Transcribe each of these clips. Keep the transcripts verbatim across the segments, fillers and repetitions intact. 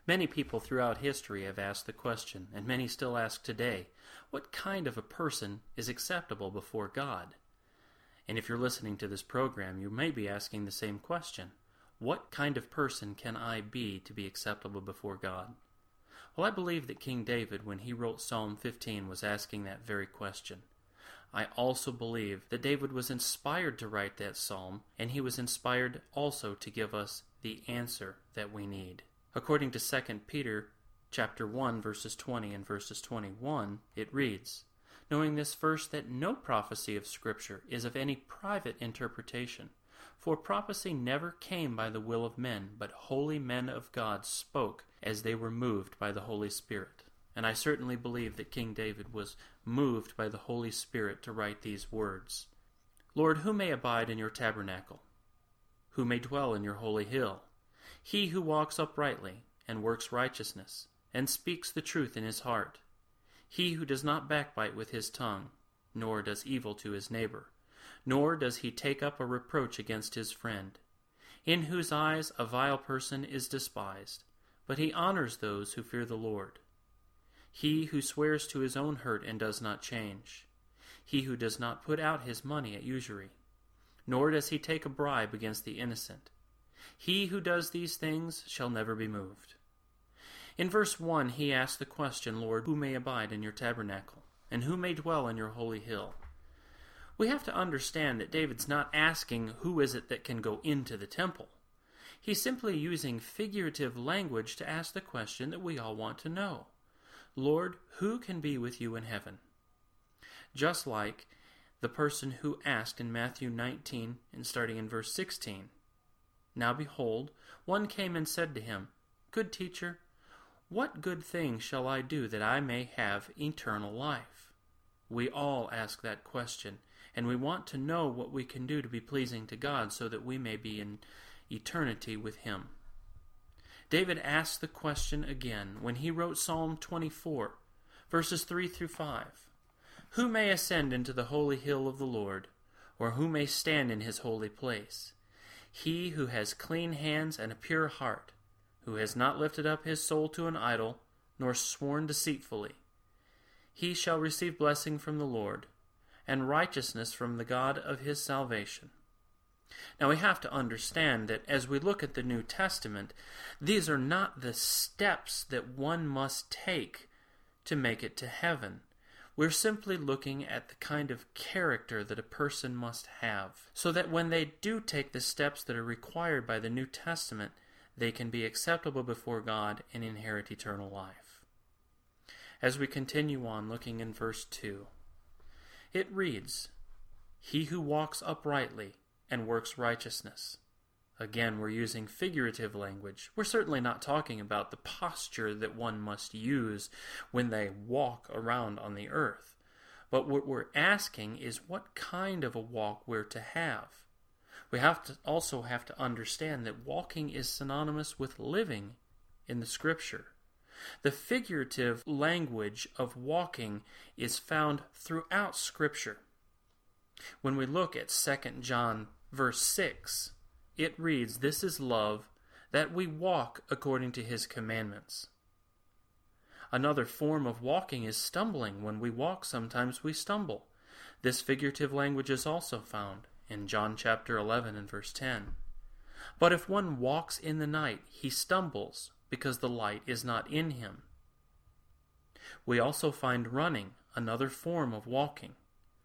Many people throughout history have asked the question, and many still ask today, what kind of a person is acceptable before God? And if you're listening to this program, you may be asking the same question. What kind of person can I be to be acceptable before God? Well, I believe that King David, when he wrote Psalm fifteen, was asking that very question. I also believe that David was inspired to write that psalm, and he was inspired also to give us the answer that we need. According to Second Peter chapter one, verses twenty and verses twenty-one, it reads, "Knowing this first, that no prophecy of Scripture is of any private interpretation. For prophecy never came by the will of men, but holy men of God spoke as they were moved by the Holy Spirit." And I certainly believe that King David was moved by the Holy Spirit to write these words. "Lord, who may abide in your tabernacle? Who may dwell in your holy hill? He who walks uprightly and works righteousness, and speaks the truth in his heart. He who does not backbite with his tongue, nor does evil to his neighbor, nor does he take up a reproach against his friend, in whose eyes a vile person is despised, but he honors those who fear the Lord. He who swears to his own hurt and does not change. He who does not put out his money at usury, nor does he take a bribe against the innocent. He who does these things shall never be moved." In verse one, he asks the question, "Lord, who may abide in your tabernacle? And who may dwell in your holy hill?" We have to understand that David's not asking who is it that can go into the temple. He's simply using figurative language to ask the question that we all want to know. Lord, who can be with you in heaven? Just like the person who asked in Matthew nineteen, and starting in verse sixteen, "Now behold, one came and said to him, Good teacher, what good thing shall I do that I may have eternal life?" We all ask that question, and we want to know what we can do to be pleasing to God so that we may be in eternity with Him. David asked the question again when he wrote Psalm twenty-four, verses three through five. "Who may ascend into the holy hill of the Lord, or who may stand in his holy place? He who has clean hands and a pure heart, who has not lifted up his soul to an idol, nor sworn deceitfully. He shall receive blessing from the Lord, and righteousness from the God of his salvation." Now we have to understand that as we look at the New Testament, these are not the steps that one must take to make it to heaven. We're simply looking at the kind of character that a person must have, so that when they do take the steps that are required by the New Testament, they can be acceptable before God and inherit eternal life. As we continue on looking in verse two, it reads, "He who walks uprightly and works righteousness." Again, we're using figurative language. We're certainly not talking about the posture that one must use when they walk around on the earth. But what we're asking is what kind of a walk we're to have. We have to also have to understand that walking is synonymous with living in the Scripture. The figurative language of walking is found throughout Scripture. When we look at Second John verse six, it reads, "This is love, that we walk according to his commandments." Another form of walking is stumbling. When we walk, sometimes we stumble. This figurative language is also found in John chapter eleven and verse ten. "But if one walks in the night, he stumbles, because the light is not in him." We also find running, another form of walking.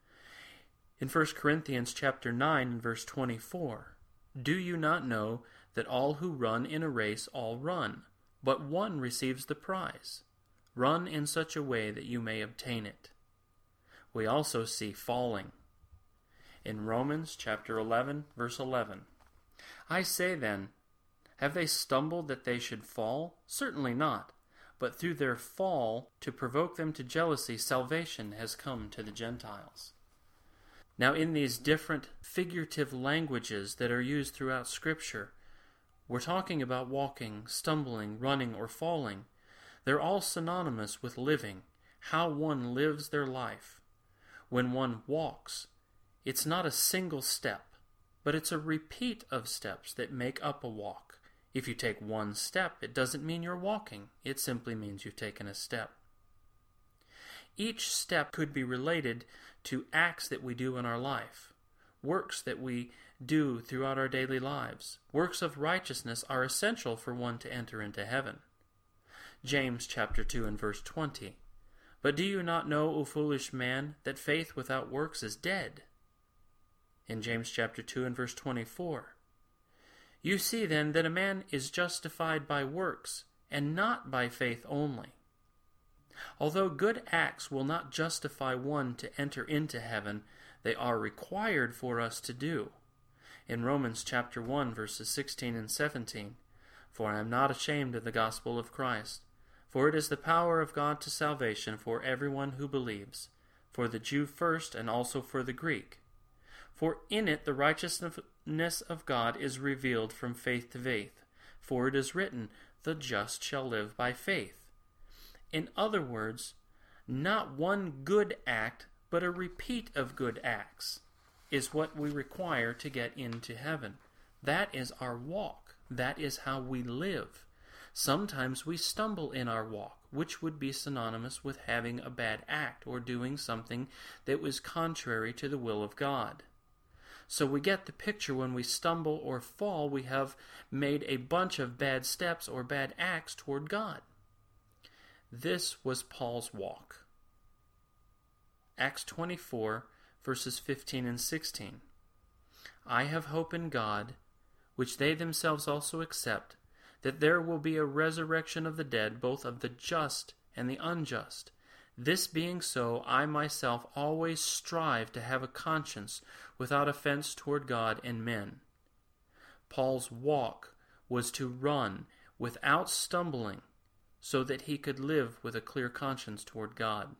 In First Corinthians chapter nine and verse twenty-four, "Do you not know that all who run in a race all run, but one receives the prize? Run in such a way that you may obtain it." We also see falling. In Romans chapter eleven, verse eleven, "I say then, have they stumbled that they should fall? Certainly not. But through their fall, to provoke them to jealousy, salvation has come to the Gentiles." Now, in these different figurative languages that are used throughout Scripture, we're talking about walking, stumbling, running, or falling. They're all synonymous with living, how one lives their life. When one walks, it's not a single step, but it's a repeat of steps that make up a walk. If you take one step, it doesn't mean you're walking. It simply means you've taken a step. Each step could be related to acts that we do in our life, works that we do throughout our daily lives. Works of righteousness are essential for one to enter into heaven. James chapter two and verse twenty. But do you not know, O foolish man, that faith without works is dead? In James chapter two and verse twenty-four. You see then that a man is justified by works, and not by faith only. Although good acts will not justify one to enter into heaven, they are required for us to do. In Romans chapter one, verses sixteen and seventeen, For I am not ashamed of the gospel of Christ, for it is the power of God to salvation for everyone who believes, for the Jew first and also for the Greek. For in it the righteousness of God is revealed from faith to faith, for it is written, The just shall live by faith. In other words, not one good act, but a repeat of good acts is what we require to get into heaven. That is our walk. That is how we live. Sometimes we stumble in our walk, which would be synonymous with having a bad act or doing something that was contrary to the will of God. So we get the picture. When we stumble or fall, we have made a bunch of bad steps or bad acts toward God. This was Paul's walk. Acts twenty-four, verses fifteen and sixteen. I have hope in God, which they themselves also accept, that there will be a resurrection of the dead, both of the just and the unjust. This being so, I myself always strive to have a conscience without offense toward God and men. Paul's walk was to run without stumbling, so that he could live with a clear conscience toward God.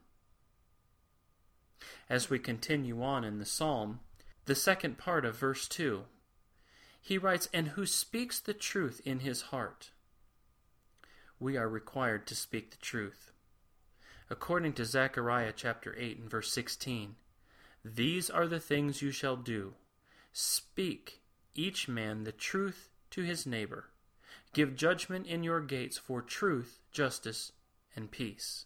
As we continue on in the psalm, the second part of verse two, he writes, And who speaks the truth in his heart? We are required to speak the truth. According to Zechariah chapter eight and verse sixteen, These are the things you shall do. Speak each man the truth to his neighbor. Give judgment in your gates for truth, justice, and peace.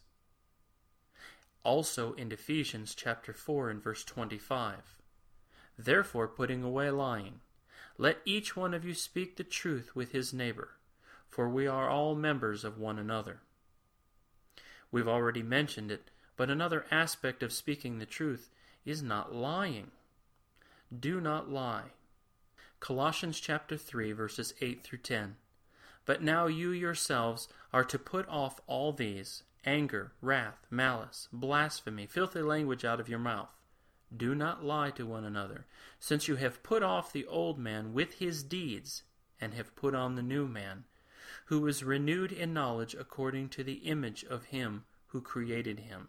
Also in Ephesians chapter four and verse twenty-five, Therefore, putting away lying, let each one of you speak the truth with his neighbor, for we are all members of one another. We've already mentioned it, but another aspect of speaking the truth is not lying. Do not lie. Colossians chapter three, verses eight through ten. But now you yourselves are to put off all these, anger, wrath, malice, blasphemy, filthy language out of your mouth. Do not lie to one another, since you have put off the old man with his deeds, and have put on the new man, who is renewed in knowledge according to the image of him who created him.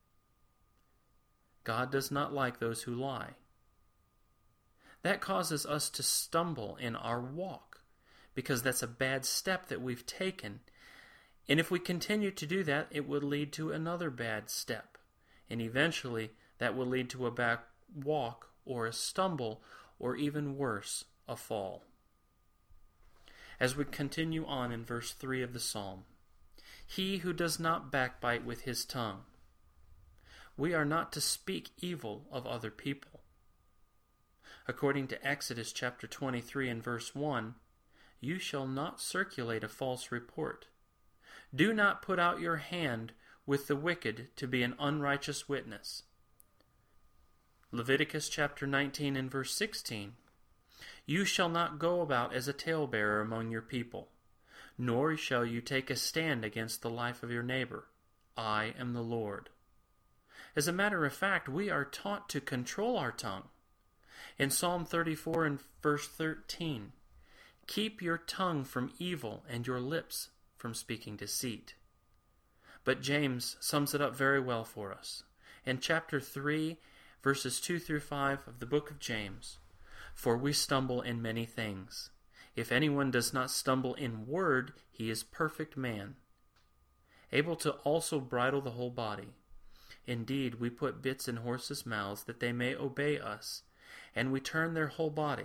God does not like those who lie. That causes us to stumble in our walk, because that's a bad step that we've taken. And if we continue to do that, it will lead to another bad step. And eventually, that will lead to a back walk, or a stumble, or even worse, a fall. As we continue on in verse three of the psalm, He who does not backbite with his tongue. We are not to speak evil of other people. According to Exodus chapter twenty-three and verse one, You shall not circulate a false report. Do not put out your hand with the wicked to be an unrighteous witness. Leviticus chapter nineteen and verse sixteen, You shall not go about as a talebearer among your people, nor shall you take a stand against the life of your neighbor. I am the Lord. As a matter of fact, we are taught to control our tongue. In Psalm thirty-four and verse thirteen, Keep your tongue from evil and your lips from speaking deceit. But James sums it up very well for us. In chapter three, verses two through five of the book of James, For we stumble in many things. If anyone does not stumble in word, he is perfect man, able to also bridle the whole body. Indeed, we put bits in horses' mouths that they may obey us, and we turn their whole body.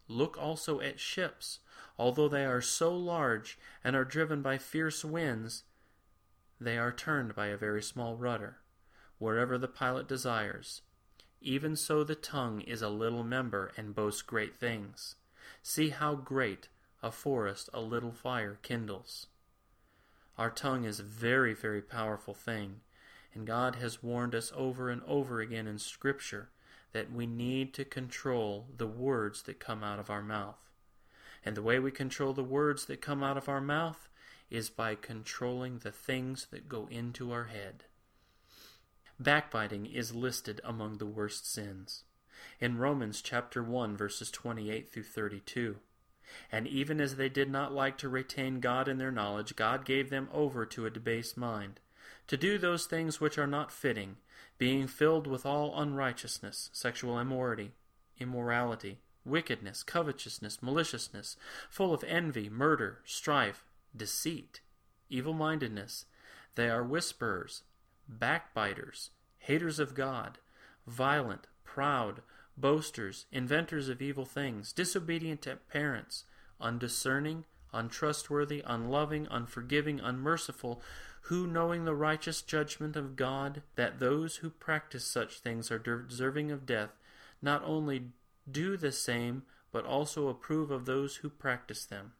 Look also at ships. Although they are so large and are driven by fierce winds, they are turned by a very small rudder, wherever the pilot desires. Even so the tongue is a little member and boasts great things. See how great a forest a little fire kindles. Our tongue is a very, very powerful thing, and God has warned us over and over again in Scripture that we need to control the words that come out of our mouth. And the way we control the words that come out of our mouth is by controlling the things that go into our head. Backbiting is listed among the worst sins. In Romans chapter one, verses twenty-eight through thirty-two. And even as they did not like to retain God in their knowledge, God gave them over to a debased mind, to do those things which are not fitting, being filled with all unrighteousness, sexual immorality, immorality, wickedness, covetousness, maliciousness, full of envy, murder, strife, deceit, evil-mindedness. They are whisperers, backbiters, haters of God, violent, proud, boasters, inventors of evil things, disobedient to parents, undiscerning, untrustworthy, unloving, unforgiving, unmerciful, who, knowing the righteous judgment of God, that those who practice such things are deserving of death, not only do the same, but also approve of those who practice them.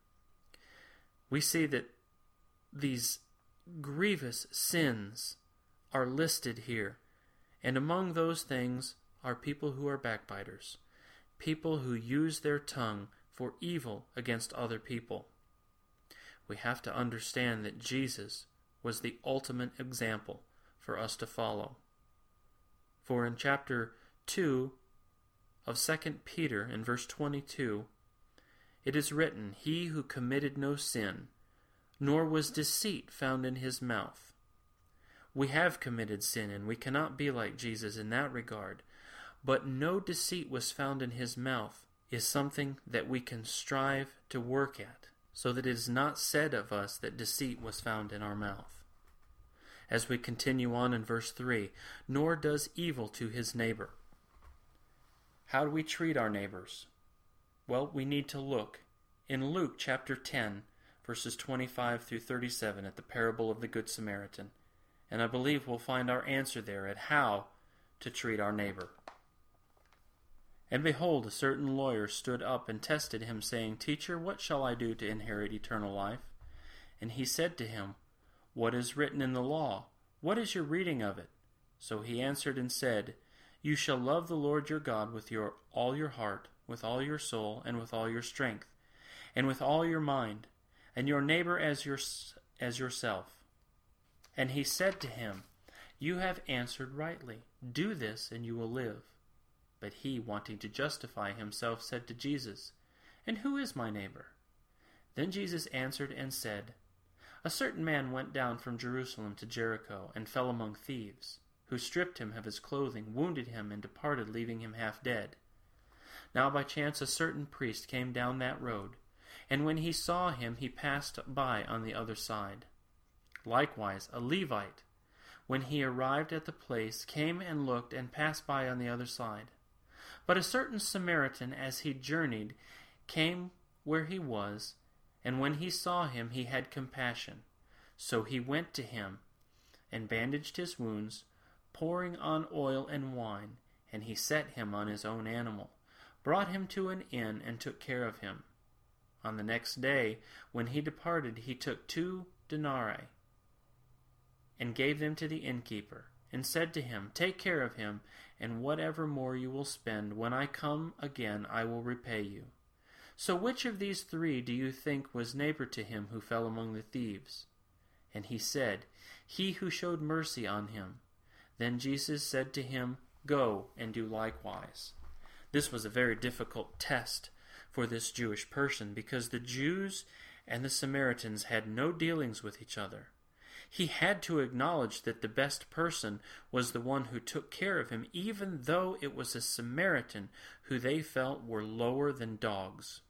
We see that these grievous sins are listed here, and among those things are people who are backbiters, people who use their tongue for evil against other people. We have to understand that Jesus was the ultimate example for us to follow. For in chapter two of Second Peter, in verse twenty-two, it is written, He who committed no sin, nor was deceit found in his mouth. We have committed sin, and we cannot be like Jesus in that regard, but no deceit was found in his mouth is something that we can strive to work at, so that it is not said of us that deceit was found in our mouth. As we continue on in verse three, nor does evil to his neighbor. How do we treat our neighbors? Well, we need to look in Luke chapter ten, verses twenty-five through thirty-seven at the parable of the Good Samaritan, and I believe we'll find our answer there at how to treat our neighbor. And behold, a certain lawyer stood up and tested him, saying, Teacher, what shall I do to inherit eternal life? And he said to him, What is written in the law? What is your reading of it? So he answered and said, You shall love the Lord your God with your all your heart, with all your soul, and with all your strength, and with all your mind, and your neighbor as your as yourself. And he said to him, You have answered rightly. Do this, and you will live. But he, wanting to justify himself, said to Jesus, And who is my neighbor? Then Jesus answered and said, A certain man went down from Jerusalem to Jericho, and fell among thieves, who stripped him of his clothing, wounded him, and departed, leaving him half dead. Now by chance a certain priest came down that road, and when he saw him, he passed by on the other side. Likewise a Levite, when he arrived at the place, came and looked, and passed by on the other side. But a certain Samaritan, as he journeyed, came where he was, and when he saw him, he had compassion. So he went to him, and bandaged his wounds, pouring on oil and wine, and he set him on his own animal, brought him to an inn, and took care of him. On the next day, when he departed, he took two denarii, and gave them to the innkeeper, and said to him, Take care of him, and whatever more you will spend, when I come again I will repay you. So which of these three do you think was neighbor to him who fell among the thieves? And he said, He who showed mercy on him. Then Jesus said to him, Go and do likewise. This was a very difficult test for this Jewish person, because the Jews and the Samaritans had no dealings with each other. He had to acknowledge that the best person was the one who took care of him, even though it was a Samaritan who they felt were lower than dogs.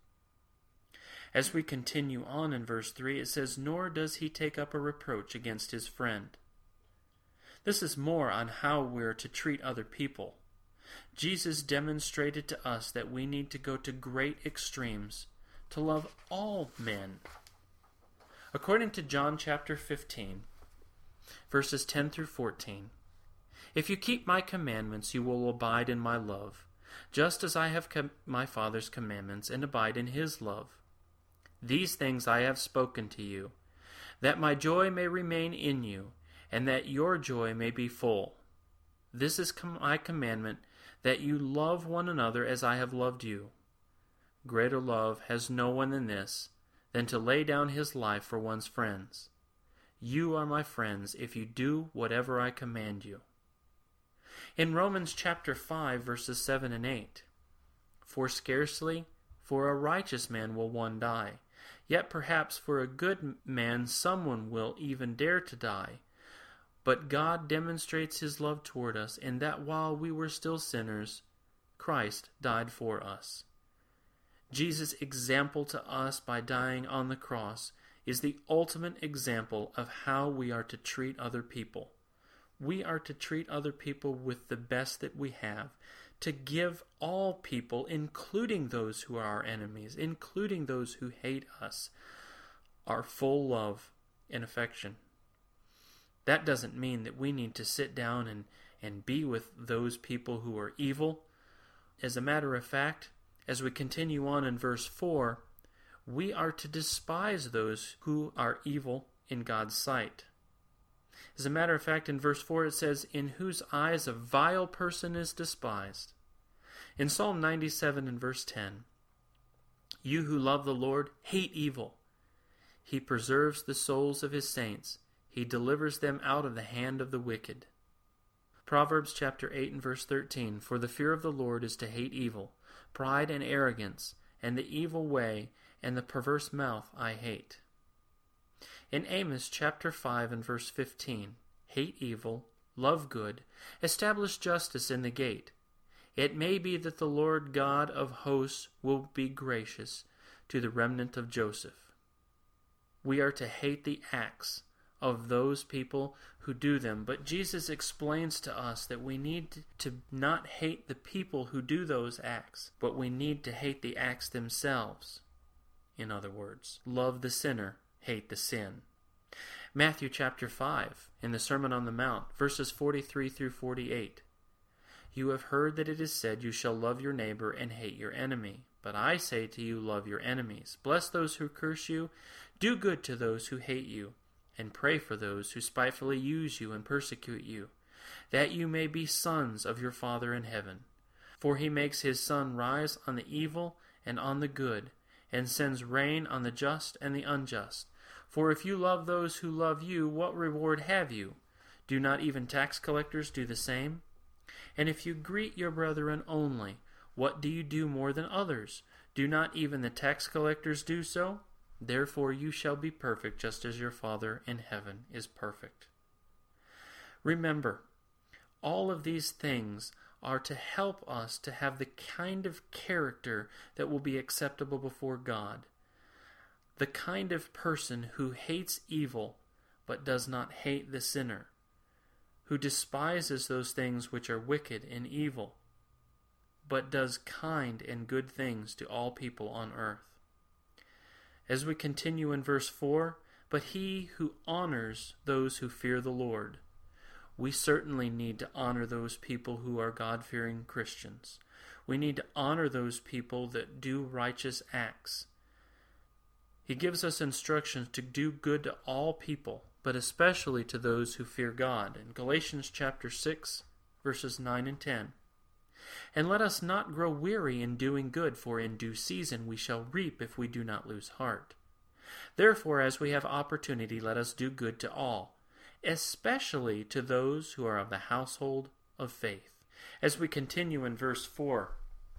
As we continue on in verse three, it says, Nor does he take up a reproach against his friend. This is more on how we're to treat other people. Jesus demonstrated to us that we need to go to great extremes to love all men. According to John chapter fifteen, verses ten through fourteen, "If you keep my commandments, you will abide in my love, just as I have kept my Father's commandments and abide in his love. These things I have spoken to you, that my joy may remain in you, and that your joy may be full. This is com- my commandment, that you love one another as I have loved you. Greater love has no one than this, than to lay down his life for one's friends. You are my friends if you do whatever I command you." In Romans chapter five, verses seven and eight, "For scarcely for a righteous man will one die, yet perhaps for a good man someone will even dare to die. But God demonstrates his love toward us in that while we were still sinners, Christ died for us." Jesus' example to us by dying on the cross is the ultimate example of how we are to treat other people. We are to treat other people with the best that we have, to give all people, including those who are our enemies, including those who hate us, our full love and affection. That doesn't mean that we need to sit down and, and be with those people who are evil. As a matter of fact, as we continue on in verse four, we are to despise those who are evil in God's sight. As a matter of fact, in verse four it says, "In whose eyes a vile person is despised." In Psalm ninety-seven and verse ten, "You who love the Lord hate evil. He preserves the souls of his saints. He delivers them out of the hand of the wicked." Proverbs chapter eight and verse thirteen, "For the fear of the Lord is to hate evil, pride and arrogance, and the evil way, and the perverse mouth I hate." In Amos chapter five and verse fifteen, "Hate evil, love good, establish justice in the gate. It may be that the Lord God of hosts will be gracious to the remnant of Joseph." We are to hate the acts of those people who do them, but Jesus explains to us that we need to not hate the people who do those acts, but we need to hate the acts themselves. In other words, love the sinner, hate the sin. Matthew chapter five, in the Sermon on the Mount, verses forty-three through forty-eight. "You have heard that it is said, 'You shall love your neighbor and hate your enemy.' But I say to you, love your enemies. Bless those who curse you. Do good to those who hate you. And pray for those who spitefully use you and persecute you, that you may be sons of your Father in heaven. For he makes his sun rise on the evil and on the good, and sends rain on the just and the unjust. For if you love those who love you, what reward have you? Do not even tax collectors do the same? And if you greet your brethren only, what do you do more than others? Do not even the tax collectors do so? Therefore you shall be perfect, just as your Father in heaven is perfect." Remember, all of these things are to help us to have the kind of character that will be acceptable before God. The kind of person who hates evil but does not hate the sinner, who despises those things which are wicked and evil, but does kind and good things to all people on earth. As we continue in verse four, "But he who honors those who fear the Lord." We certainly need to honor those people who are God-fearing Christians. We need to honor those people that do righteous acts. He gives us instructions to do good to all people, but especially to those who fear God. In Galatians chapter six, verses nine and ten. "And let us not grow weary in doing good, for in due season we shall reap if we do not lose heart. Therefore, as we have opportunity, let us do good to all, especially to those who are of the household of faith." As we continue in verse four,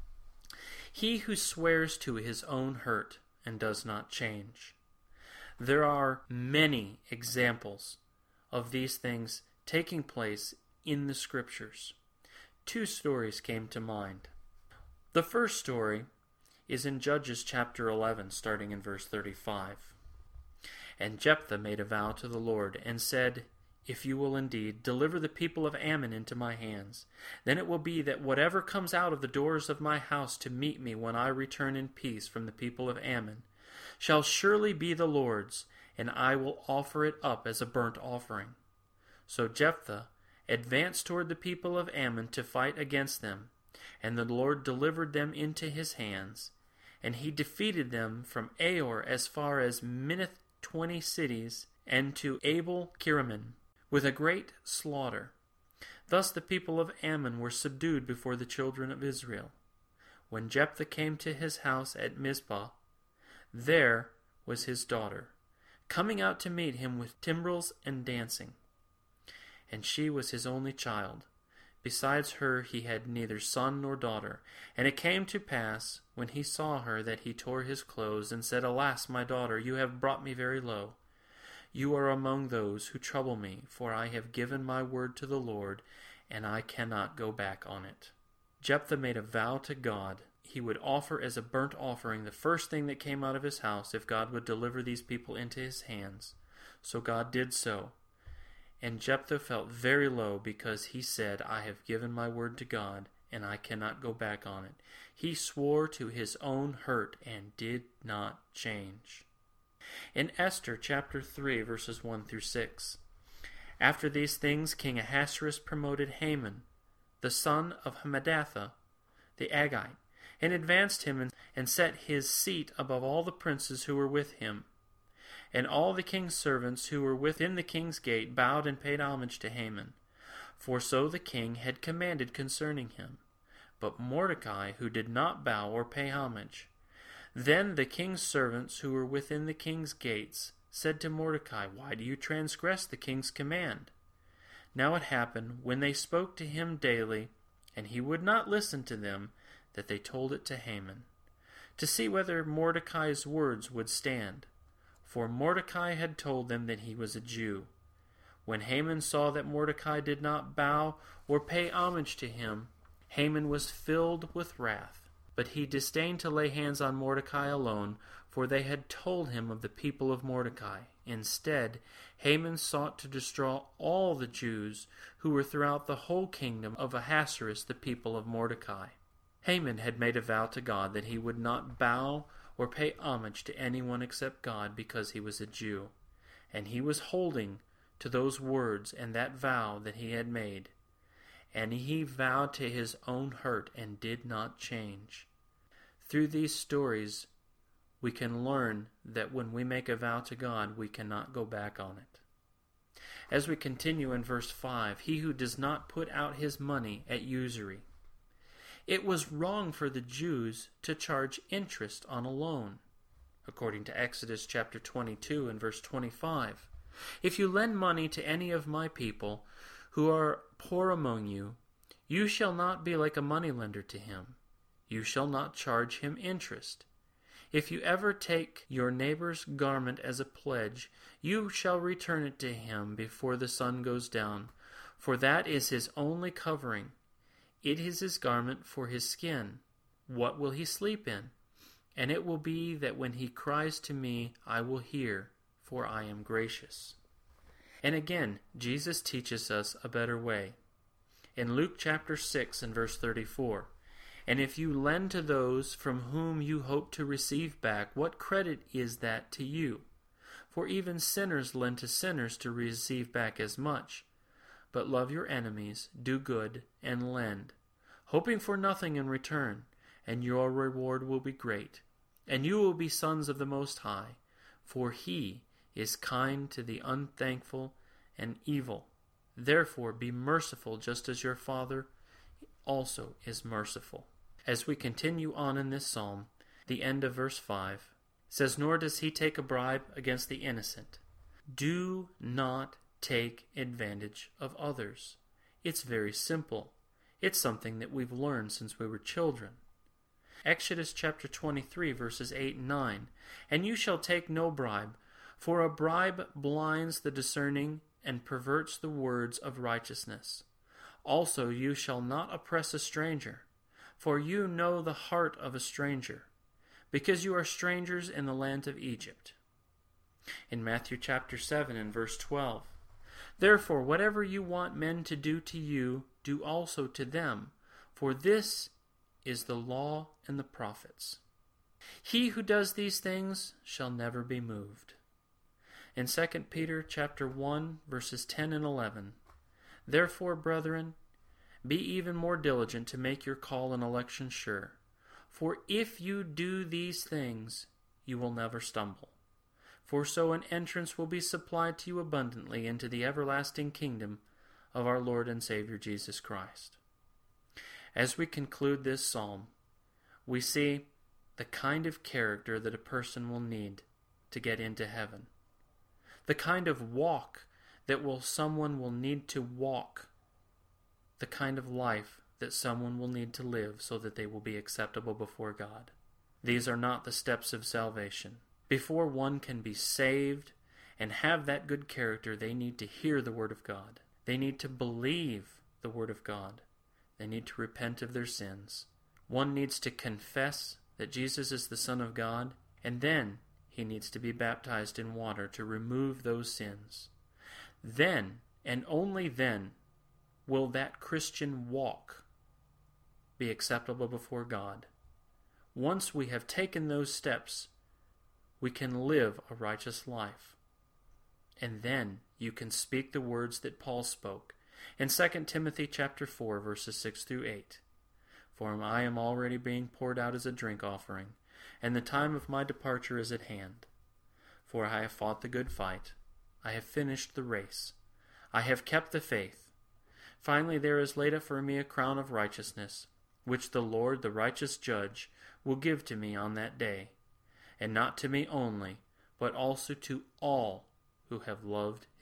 "He who swears to his own hurt and does not change." There are many examples of these things taking place in the Scriptures. Two stories came to mind. The first story is in Judges chapter eleven, starting in verse thirty-five. "And Jephthah made a vow to the Lord, and said, if you will indeed deliver the people of Ammon into my hands. Then it will be that whatever comes out of the doors of my house to meet me when I return in peace from the people of Ammon shall surely be the Lord's, and I will offer it up as a burnt offering. So Jephthah advanced toward the people of Ammon to fight against them, and the Lord delivered them into his hands. And he defeated them from Aor as far as Minnith, twenty cities, and to Abel Kiraman, with a great slaughter. Thus the people of Ammon were subdued before the children of Israel. When Jephthah came to his house at Mizpah, there was his daughter, coming out to meet him with timbrels and dancing. And she was his only child. Besides her he had neither son nor daughter. And it came to pass, when he saw her, that he tore his clothes, and said, Alas, my daughter, you have brought me very low. You are among those who trouble me, for I have given my word to the Lord, and I cannot go back on it. Jephthah made a vow to God. He would offer as a burnt offering the first thing that came out of his house if God would deliver these people into his hands. So God did so. And Jephthah felt very low because he said, I have given my word to God, and I cannot go back on it. He swore to his own hurt and did not change. In Esther chapter three, verses one through six, after these things King Ahasuerus promoted Haman, the son of Hammedatha, the Agagite, and advanced him and, and set his seat above all the princes who were with him. And all the king's servants who were within the king's gate bowed and paid homage to Haman, for so the king had commanded concerning him. But Mordecai, who did not bow or pay homage. Then the king's servants who were within the king's gates said to Mordecai, Why do you transgress the king's command? Now it happened, when they spoke to him daily, and he would not listen to them, that they told it to Haman, to see whether Mordecai's words would stand. For Mordecai had told them that he was a Jew. When Haman saw that Mordecai did not bow or pay homage to him, Haman was filled with wrath. But he disdained to lay hands on Mordecai alone, for they had told him of the people of Mordecai. Instead, Haman sought to destroy all the Jews who were throughout the whole kingdom of Ahasuerus, the people of Mordecai. Haman had made a vow to God that he would not bow or pay homage to anyone except God because he was a Jew, and he was holding to those words and that vow that he had made. And he vowed to his own hurt and did not change. Through these stories, we can learn that when we make a vow to God, we cannot go back on it. As we continue in verse five, he who does not put out his money at usury. It was wrong for the Jews to charge interest on a loan, according to Exodus chapter twenty-two and verse twenty-five. If you lend money to any of my people who are poor among you, you shall not be like a moneylender to him. You shall not charge him interest. If you ever take your neighbor's garment as a pledge, you shall return it to him before the sun goes down, for that is his only covering. It is his garment for his skin. What will he sleep in? And it will be that when he cries to me, I will hear, for I am gracious. And again, Jesus teaches us a better way. In Luke chapter six and verse thirty-four, And if you lend to those from whom you hope to receive back, what credit is that to you? For even sinners lend to sinners to receive back as much. But love your enemies, do good, and lend, hoping for nothing in return, and your reward will be great. And you will be sons of the Most High, for he is kind to the unthankful and evil. Therefore be merciful, just as your Father also is merciful. As we continue on in this psalm, the end of verse five says, Nor does he take a bribe against the innocent. Do not take advantage of others. It's very simple. It's something that we've learned since we were children. Exodus chapter twenty-three, verses eight and nine, And you shall take no bribe, for a bribe blinds the discerning and perverts the words of righteousness. Also you shall not oppress a stranger, for you know the heart of a stranger, because you are strangers in the land of Egypt. In Matthew chapter seven and verse twelve, Therefore, whatever you want men to do to you, do also to them, for this is the law and the prophets. He who does these things shall never be moved. In Second Peter chapter one, verses ten and eleven, Therefore, brethren, be even more diligent to make your call and election sure. For if you do these things, you will never stumble. For so an entrance will be supplied to you abundantly into the everlasting kingdom of our Lord and Savior Jesus Christ. As we conclude this psalm, we see the kind of character that a person will need to get into heaven. The kind of walk that will someone will need to walk. The kind of life that someone will need to live so that they will be acceptable before God. These are not the steps of salvation. Before one can be saved and have that good character, they need to hear the Word of God. They need to believe the Word of God. They need to repent of their sins. One needs to confess that Jesus is the Son of God, and then he needs to be baptized in water to remove those sins. Then, and only then, will that Christian walk be acceptable before God. Once we have taken those steps, we can live a righteous life. And then you can speak the words that Paul spoke in Second Timothy chapter four, verses six through eight. For I am already being poured out as a drink offering, and the time of my departure is at hand. For I have fought the good fight, I have finished the race, I have kept the faith. Finally there is laid up for me a crown of righteousness, which the Lord, the righteous judge, will give to me on that day, and not to me only, but also to all who have loved